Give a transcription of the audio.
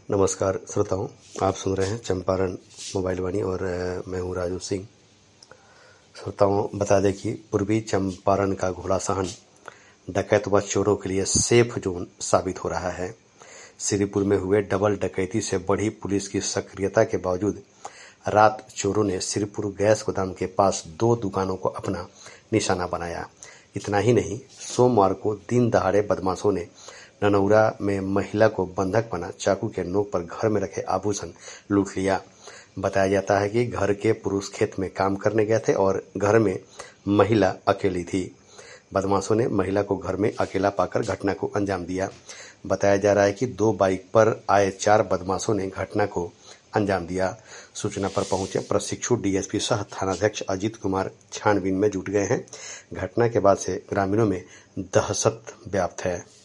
नमस्कार श्रोताओं, आप सुन रहे हैं चंपारण मोबाइल वाणी और मैं हूं राजू सिंह। श्रोताओं, बता दें कि पूर्वी चंपारण का घोड़ासहन डकैत व चोरों के लिए सेफ जोन साबित हो रहा है। श्रीपुर में हुए डबल डकैती से बढ़ी पुलिस की सक्रियता के बावजूद रात चोरों ने श्रीपुर गैस गोदाम के पास 2 दुकानों को अपना निशाना बनाया। इतना ही नहीं, सोमवार को दिन दहाड़े बदमाशों ने ननौरा में महिला को बंधक बना चाकू के नोक पर घर में रखे आभूषण लूट लिया। बताया जाता है कि घर के पुरुष खेत में काम करने गए थे और घर में महिला अकेली थी। बदमाशों ने महिला को घर में अकेला पाकर घटना को अंजाम दिया। बताया जा रहा है कि 2 बाइक पर आए 4 बदमाशों ने घटना को अंजाम दिया। सूचना पर पहुंचे प्रशिक्षु डीएसपी सह थानाध्यक्ष अजीत कुमार छानबीन में जुट गए हैं। घटना के बाद से ग्रामीणों में दहशत व्याप्त है।